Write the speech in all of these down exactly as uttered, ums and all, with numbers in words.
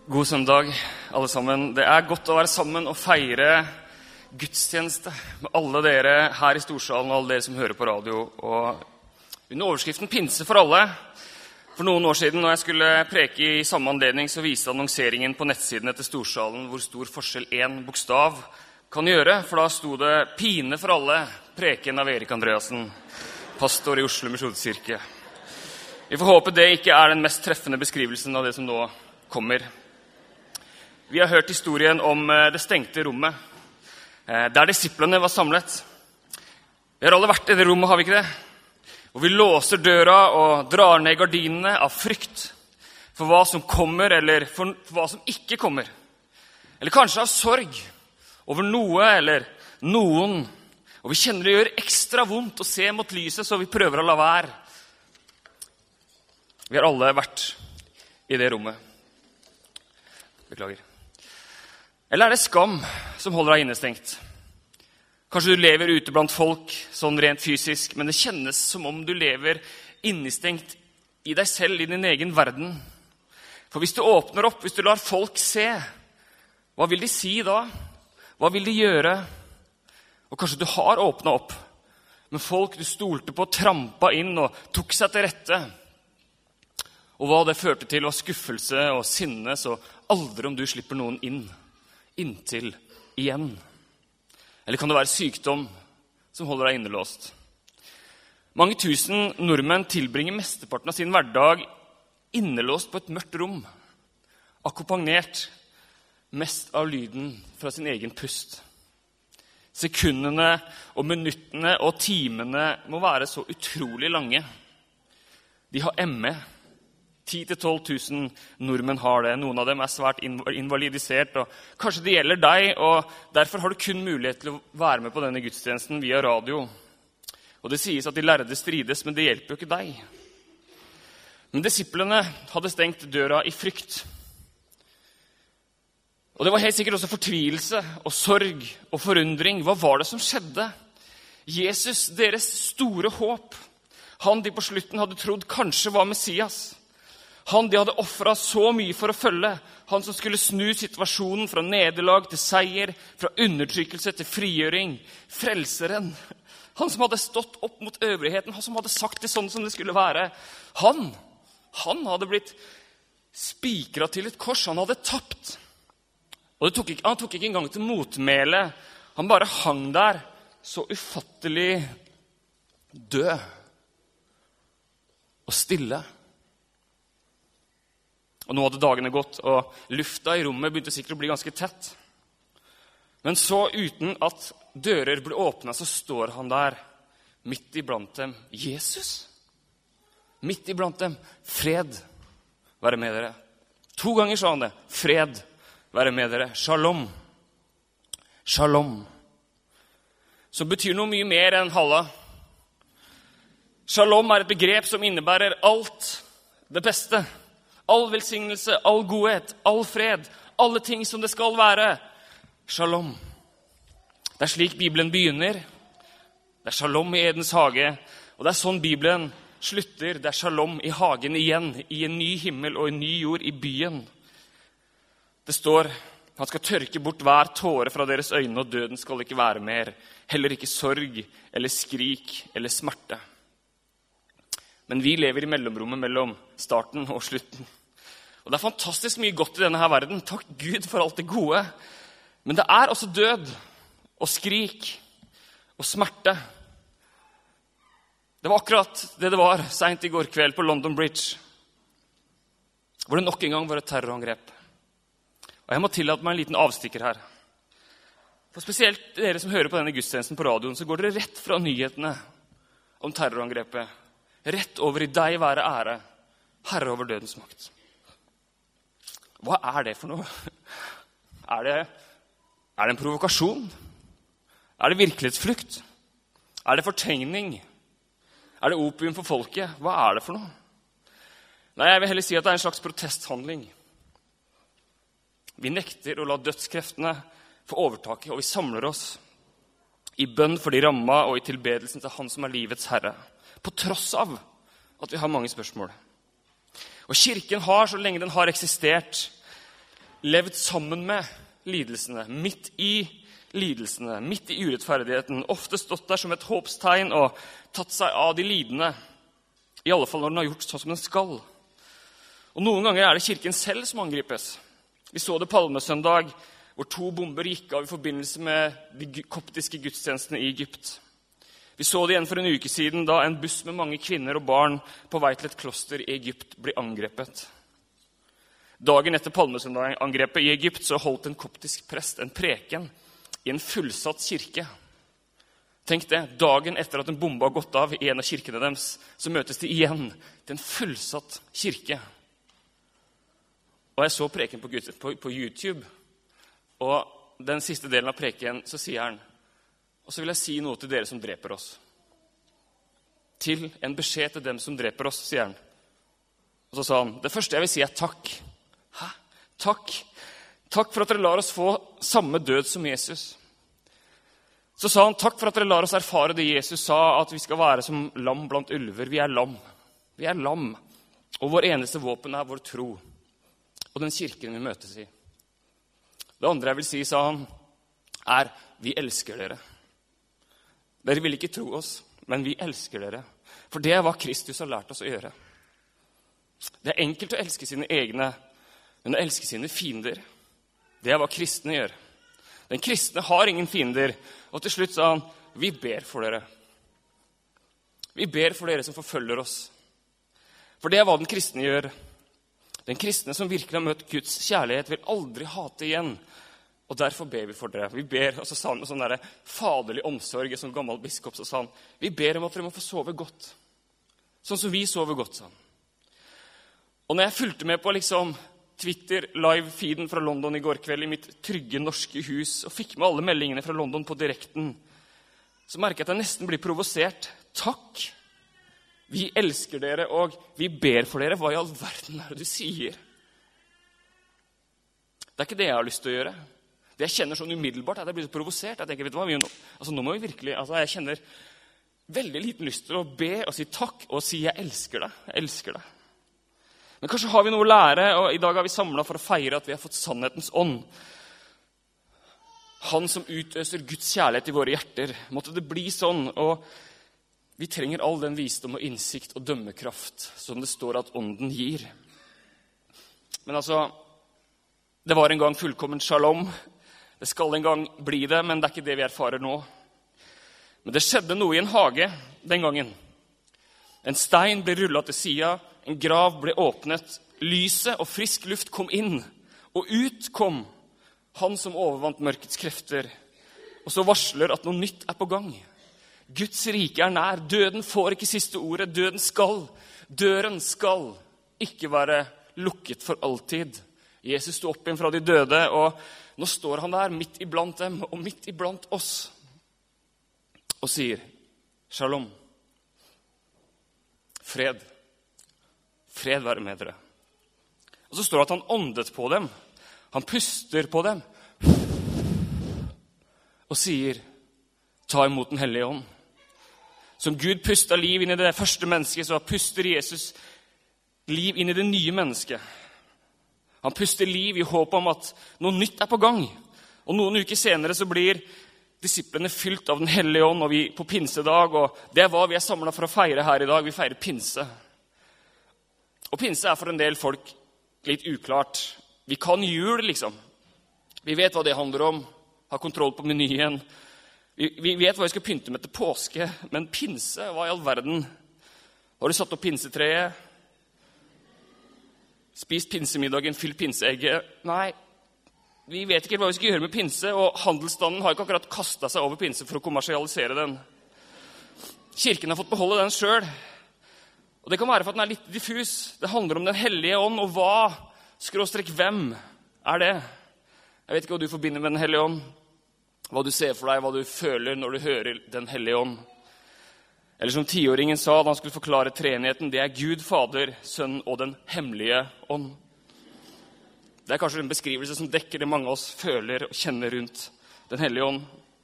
God søndag, alle sammen. Det er godt å være sammen og feire gudstjeneste med alle dere her i Storsalen og alle dere som hører på radio. Og under overskriften Pinse for alle, for noen år siden når jeg skulle preke i samme anledning, så viste annonseringen på nettsidene til Storsalen hvor stor forskjell en bokstav kan gjøre. For da sto det Pine for alle, preken av Erik Andreassen, pastor i Oslo Misjonskirke. Vi får håpe det ikke er den mest treffende beskrivelsen av det som nå kommer. Vi har hørt historien om det stengte rommet, der disiplene var samlet. Vi har alle vært i det rommet, har vi ikke det? Og vi låser døra og drar ned gardinene av frykt for hva som kommer, eller for hva som ikke kommer. Eller kanskje av sorg over noe eller noen. Og vi kjenner det gjør ekstra vondt å se mot lyset, så vi prøver å la være. Vi har alle vært i det rommet. Beklager. Eller er det skam som holder deg innestengt? Kanskje du lever ute blant folk, sånn rent fysisk, men det kjennes som om du lever innestengt i deg selv, i din egen verden. For hvis du åpner opp, hvis du lar folk se, hva vil de si da? Hva vil de gjøre? Og kanskje du har åpnet opp, men folk du stolte på trampa inn og tok seg til rette. Og hva det førte til var skuffelse og sinne, så aldri om du slipper noen inn. Inntil igjen. Eller kan det være sykdom som holder deg innelåst? Mange tusen nordmenn tilbringer mesteparten av sin hverdag innelåst på et mørkt rom, akkompagnert mest av lyden fra sin egen pust. Sekundene og minuttene og timene må være så utrolig lange. De har M E. ti til tolv tusen nordmenn har det. Noen av dem er svært invalidisert, og kanskje det gjelder deg, og derfor har du kun mulighet til å være med på denne gudstjenesten via radio. Og det sies at de lærde strides, men det hjelper jo ikke deg. Men disiplene hadde stengt døra i frykt. Og det var helt sikkert også fortvilelse og sorg og forundring. Hva var det som skjedde? Jesus, deres store håp, han de på slutten hadde trodd kanskje var Messias. Han de hadde offret så mye for å følge. Han som skulle snu situasjonen fra nederlag til seier, fra undertrykkelse til frigjøring. Frelseren. Han som hadde stått opp mot øvrigheten. Han som hadde sagt det sånn som det skulle være. Han, han hadde blitt spikret til et kors. Han hadde tapt. Og det tok ikke, han tok ikke engang til motmæle. Han bare hang der så ufattelig død og stille. Og nå hadde dagene gått, og lufta i rommet begynte sikkert å bli ganske tett. Men så, uten at dører ble åpnet, så står han der, midt iblant dem. Jesus! Midt iblant dem. Fred være med dere. To ganger sa han det. Fred være med dere. Shalom. Shalom. Som betyr noe mye mer enn halla. Shalom er et begrep som innebærer alt det beste. All velsignelse, all godhet, all fred, alle ting som det skal være. Shalom. Det er slik Bibelen begynner. Det er shalom i Edens hage. Og det er sånn Bibelen slutter. Det er shalom i hagen igjen, i en ny himmel og en ny jord i byen. Det står, han skal tørke bort hver tåre fra deres øyne, og døden skal ikke være mer. Heller ikke sorg, eller skrik, eller smerte. Men vi lever i mellomrommet mellom starten og slutten. Og det er fantastisk mye godt i denne her verden. Takk Gud for alt det gode. Men det er også død og skrik og smerte. Det var akkurat det det var sent i går kveld på London Bridge, hvor det nok en gang var et terrorangrep. Og jeg må tillate meg en liten avstikker her. For spesielt dere som hører på denne gudstjenesten på radioen, så går dere rett fra nyhetene om terrorangrepet. Rett over i deg være ære, herre over dødens makt. Hva er det for noe? Er det, er det en provokasjon? Er det virkelighetsflukt? Er det fortegning? Er det opium for folket? Hva er det for noe? Nei, jeg vil heller si at det er en slags protesthandling. Vi nekter å la dødskreftene få overtaket, og vi samler oss i bønn for de ramma og i tilbedelsen til han som er livets herre. På tross av at vi har mange spørsmål. Og kirken har, så lenge den har eksistert, levd sammen med lidelsene, midt i lidelsene, midt i urettferdigheten, ofte stått der som et håpstegn og tatt seg av de lidende, i alle fall når den har gjort sånn som den skal. Og noen ganger er det kirken selv som angripes. Vi så det palmesøndag, hvor to bomber gikk av i forbindelse med de koptiske gudstjenestene i Egypt. Vi så det igjen for en uke siden, da en buss med mange kvinner og barn på vei til et kloster i Egypt ble angrepet. Dagen etter palmesøndag-angrepet i Egypt så holdt en koptisk prest en preken i en fullsatt kirke. Tenk det, dagen etter at en bombe har gått av i en av kirkene deres, så møtes de igjen til en fullsatt kirke. Og jeg så preken på, på, på YouTube, og den siste delen av preken så sier han, og så vil jeg si noe til dere som dreper oss. Til en beskjed til dem som dreper oss, sier han. Og så sa han, det første jeg vil si er takk. Hæ? Takk. Takk for at dere lar oss få samme død som Jesus. Så sa han, takk for at dere lar oss erfare det Jesus sa, at vi skal være som lam blant ulver. Vi er lam. Vi er lam. Og vår eneste våpen er vår tro. Og den kirken vi møtes i. Det andre jeg vil si, sa han, er, vi elsker dere. Dere vil ikke tro oss, men vi elsker dere. For det er hva Kristus har lært oss å gjøre. Det er enkelt å elske sine egne, men å elske sine fiender, det er hva kristne gjør. Den kristne har ingen fiender, og til slutt sa han, vi ber for dere. Vi ber for dere som forfølger oss. For det er hva den kristne gjør. Den kristne som virkelig har møtt Guds kjærlighet vil aldri hate igjen. Og derfor ber vi for dere. Vi ber, og så sa han med sånn der faderlig omsorg, som gammel biskop, så sa han, vi ber om at dere må få sove godt. Sånn som vi sover godt, sa han. Og når jeg fulgte med på liksom Twitter, live-feeden fra London i går kveld i mitt trygge norske hus, og fikk med alle meldingene fra London på direkten, så merket jeg at jeg nesten blir provosert. Takk! Vi elsker dere, og vi ber for dere. Hva i all verden er det du sier? Det er ikke det jeg har lyst til å gjøre. Det jeg kjenner sånn umiddelbart, er at jeg blir så provosert. Jeg tenker, vet du hva, vi, altså, nå må vi virkelig, altså, jeg kjenner veldig liten lyst til å be og si takk, og si jeg elsker deg, jeg elsker deg. Men kanskje har vi noe å lære, og i dag har vi samlet for å feire at vi har fått sannhetens ånd. Han som utøser Guds kjærlighet i våre hjerter. Måtte det bli sånn, og vi trenger all den visdom og innsikt og dømmekraft som det står at ånden gir. Men altså, det var en gang fullkommen shalom. Det skal en gang bli det, men det er ikke det vi erfarer nå. Men det skjedde noe i en hage den gangen. En stein ble rullet til siden, en grav ble åpnet, lyset og frisk luft kom inn, og ut kom han som overvant mørkets krefter, og så varsler at noe nytt er på gang. Guds rike er nær, døden får ikke siste ordet, døden skal, døren skal ikke være lukket for alltid. Jesus sto opp igjen fra de døde, og nå står han der midt iblant dem, og midt iblant oss, og sier, shalom, fred, fred være med dere. Og så står det at han åndet på dem, han puster på dem, og sier, ta imot den hellige ånd. Som Gud pustet liv inn i det første mennesket, så puster Jesus liv inn i det nye mennesket. Han puster liv i håp om at noe nytt er på gang. Og noen uker senere så blir disiplene fylt av den hellige ånd, og vi på pinsedag, og det er hva vi er samlet for å feire her i dag. Vi feirer pinse. Og pinse er for en del folk litt uklart. Vi kan jul, liksom. Vi vet hva det handler om. Ha kontroll på menyen. Vi, vi vet hva vi skal pynte med til påske, men pinse, hva i all verden? Har du satt opp pinsetreet? Spist pinsemiddagen, fylt pinseegget? Nei, vi vet ikke hva vi skal gjøre med pinse, og handelsstanden har ikke akkurat kastet seg over pinse for å kommersialisere den. Kirken har fått beholde den selv. Og det kan være for at den er litt diffus. Det handler om den hellige ånd, og hva, skråstrek hvem, er det? Jeg vet ikke hva du forbinder med den hellige ånd. Hva du ser for deg, hva du føler når du hører den hellige ånd. Eller som tiåringen sa da han skulle forklare treenigheten, det er Gud, Fader, Sønn og den hemmelige ånd. Det er kanskje en beskrivelse som dekker det mange av oss føler og kjenner rundt den hellige ånd.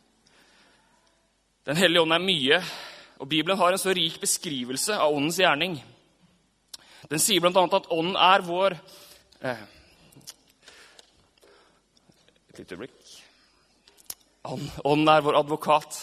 Den hellige ånd er mye, og Bibelen har en så rik beskrivelse av åndens gjerning. Den sier blant annet at ånden er vår, eh, Et lite blikk. Ånden er vår advokat,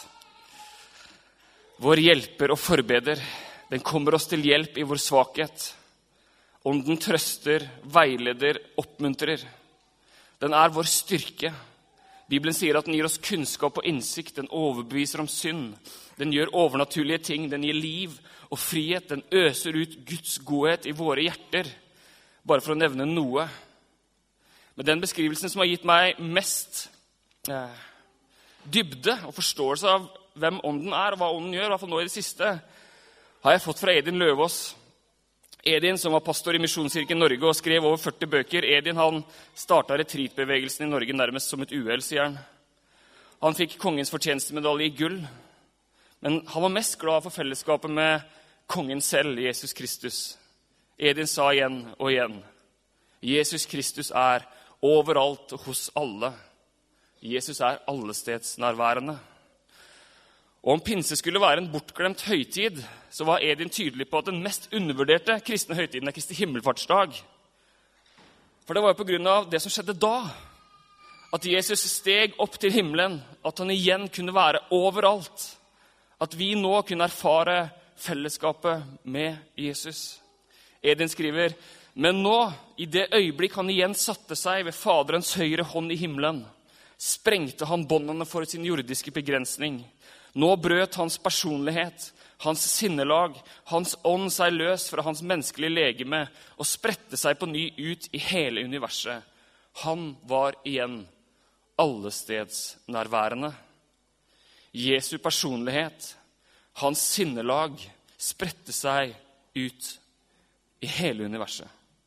vår hjelper og forbeder. Den kommer oss til hjelp i vår svakhet. Ånden trøster, veileder, oppmuntrer. Den er vår styrke. Bibelen sier at den gir oss kunnskap og innsikt, den overbeviser om synd. Den gjør overnaturlige ting, den gir liv og frihet. Den øser ut Guds godhet i våre hjerter, bare for å nevne noe. Men den beskrivelsen som har gitt meg mest eh, dybde og forståelse av hvem ånden er og hva ånden gjør, i hvert fall nå i det siste, har jeg fått fra Edin Løvaas. Edin, som var pastor i Misjonskirken Norge og skrev over førti bøker. Edin han startet retreatbevegelsen i Norge nærmest som et uhell, sier han. Han fikk kongens fortjenestemedalje i gull, men han var mest glad for fellesskapet med kongen selv, Jesus Kristus. Edin sa igjen og igjen, Jesus Kristus er overalt og hos alle. Jesus er allestedsnærværende. Og om pinse skulle være en bortglemt høytid, så var Edin tydelig på at den mest undervurderte kristne høytiden er Kristi himmelfartsdag. For det var jo på grunn av det som skjedde da, at Jesus steg opp til himmelen, at han igjen kunne være overalt, at vi nå kunne erfare fellesskapet med Jesus. Edin skriver, men nå, i det øyeblikk han igjen satte seg ved Faderens høyre hånd i himmelen, sprengte han båndene for sin jordiske begrensning. Nå brøt hans personlighet, hans sinnelag, hans ånd seg løs fra hans menneskelige legeme og spredte seg på ny ut i hele universet. Han var igjen allestedsnærværende. Jesu personlighet, hans sinnelag, spredte seg ut i hele universet.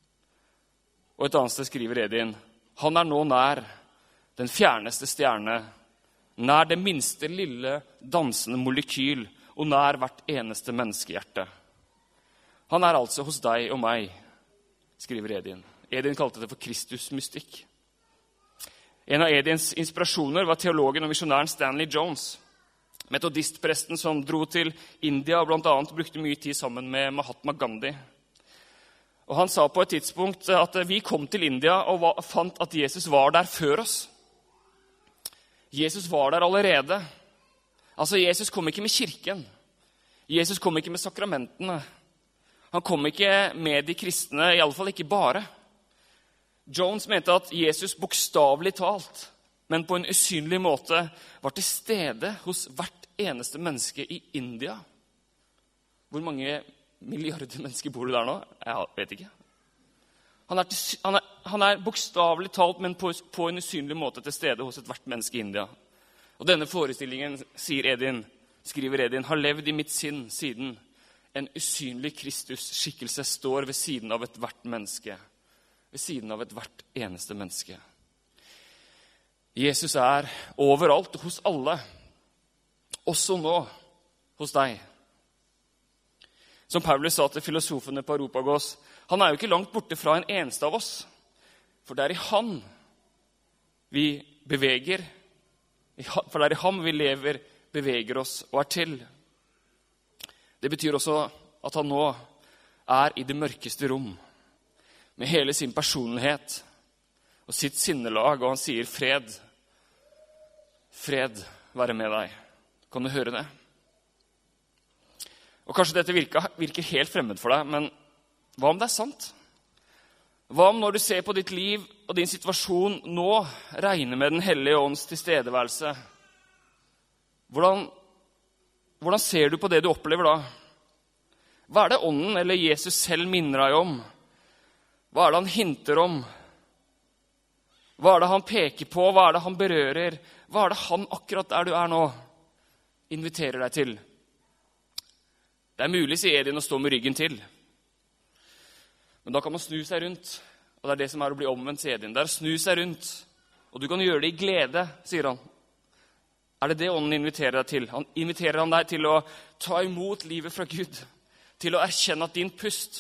Og et annet sted skriver Edin, han er nå nær den fjerneste stjerne, nær det minste lille dansende molekyl og nær hvert eneste menneskehjerte. Han er altså hos deg og meg, skriver Edin. Edin kalte det for Kristusmystikk. En av Edins inspirasjoner var teologen og misjonæren Stanley Jones, metodistpresten som dro til India og blant annet brukte mye tid sammen med Mahatma Gandhi. Og han sa på et tidspunkt at vi kom til India og fant at Jesus var der før oss. Jesus var der allerede. Altså, Jesus kom ikke med kirken. Jesus kom ikke med sakramentene. Han kom ikke med de kristne, i alle fall ikke bare. Jones mente at Jesus bokstavelig talt, men på en usynlig måte, var til stede hos hvert eneste menneske i India. Hvor mange milliarder mennesker bor det der nå? Jeg vet ikke. Han er, til, han er, han er bokstavelig talt, men på, på en usynlig måte til stede hos et hvert menneske i India. Og denne forestillingen, sier Edin, skriver Edin, har levd i mitt sinn siden en usynlig Kristus-skikkelse står ved siden av et hvert menneske. Ved siden av et hvert eneste menneske. Jesus er overalt hos alle. Også nå hos deg. Som Paulus sa til filosofene på Areopagos, han er jo ikke langt borte fra en eneste av oss. For det er i han vi beveger, for det er i ham vi lever, beveger oss og er til. Det betyr også at han nå er i det mørkeste rom, med hele sin personlighet og sitt sinnelag, og han sier fred, fred være med deg. Kan du høre det? Og kanskje dette virker, virker helt fremmed for deg, men hva om det er sant? Hva om når du ser på ditt liv og din situasjon nå, regner med den hellige ånds tilstedeværelse? Hvordan, hvordan ser du på det du opplever da? Hva er det ånden eller Jesus selv minner deg om? Hva er det han hinter om? Hva er det han peker på? Hva er det han berører? Hva er det han akkurat der du er nå inviterer deg til? Det er mulig, sier Edin, å stå med ryggen til. Men da kan man snu seg rundt. Og det er det som er å bli omvendt, sier Edin. Det er å snu seg rundt. Og du kan gjøre det i glede, sier han. Er det det ånden inviterer deg til? Han inviterer han deg til å ta imot livet fra Gud. Til å erkjenne at din pust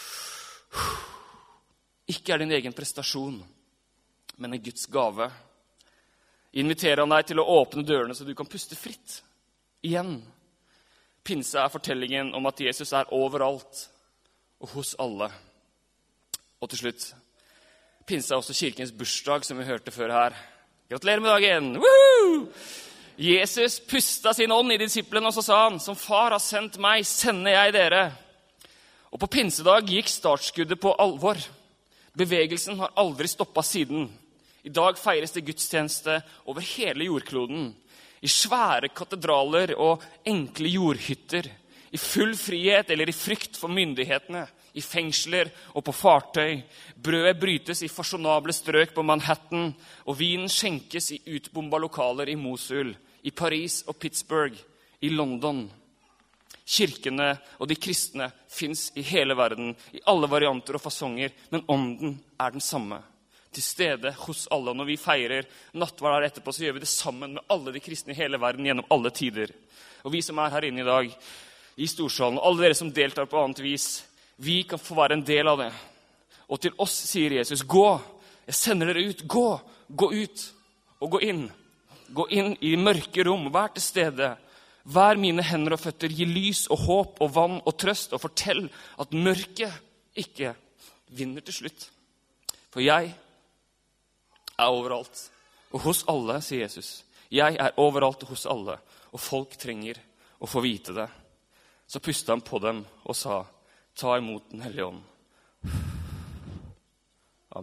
ikke er din egen prestasjon, men en Guds gave. Inviterer han deg til å åpne dørene så du kan puste fritt. Igjen. Pinse er fortellingen om at Jesus er overalt og hos alle. Og til slutt, pinse er også kirkens bursdag, som vi hørte før her. Gratulerer med dagen! Woohoo! Jesus pustet sin ånd i disiplene, og så sa han, som far har sendt meg, sender jeg dere. Og på pinsedag gikk startskuddet på alvor. Bevegelsen har aldri stoppet siden. I dag feires det gudstjeneste over hele jordkloden. I svære katedraler og enkle jordhytter. I full frihet eller i frykt for myndighetene. I fengsler og på fartøy. Brødet brytes i fasjonable strøk på Manhattan, og vinen skjenkes i utbomba lokaler i Mosul, i Paris og Pittsburgh, i London. Kirkene og de kristne finnes i hele verden, i alle varianter og fasonger, men ånden er den samme. Til stede hos alle. Og når vi feirer nattverd her etterpå, så gjør vi det sammen med alle de kristne i hele verden gjennom alle tider. Og vi som er her inne i dag, i Storsalen, og alle dere som deltar på annet vis, vi kan få være en del av det. Og til oss sier Jesus, gå, jeg sender dere ut, gå, gå ut og gå inn. Gå inn i mørke rom, vær til stede. Vær mine hender og føtter, gi lys og håp og vann og trøst, og fortell at mørket ikke vinner til slutt. For jeg er overalt, og hos alle, sier Jesus. Jeg er overalt og hos alle, og folk trenger å få vite det. Så pustet han på dem og sa, ta imot den hellige ånd.